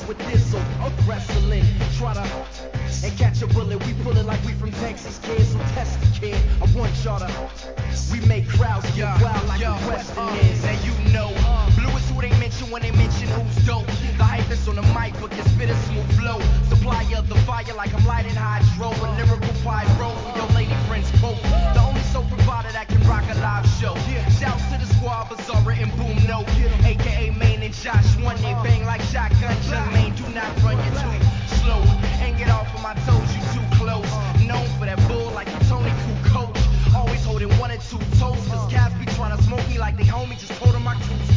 with this, so wrestling. Try to and catch a bullet. We pull it like we from Texas, kids. So test the kid. I want y'all to. We make crowds get wild like the Western is. And you know, Blue is who they mention when they mention who's dope. The hype is on the mic, but can spit a smooth flow. Supplier of the fire like I'm lighting hydro. A lyrical pyro for your lady friends quote. The only soul provider that can rock a live show. Shouts to the squad, Bizarra and Boom Note. AKA Maine and Josh One. They bang like shotgun. Jung Maine, do not run, you're too slow. And get off of my toes, you too close. Known for that bull like you Tony Cool coach. Always holding one or two toes. Cause cats be trying to smoke me like they homie. Just told them my crew's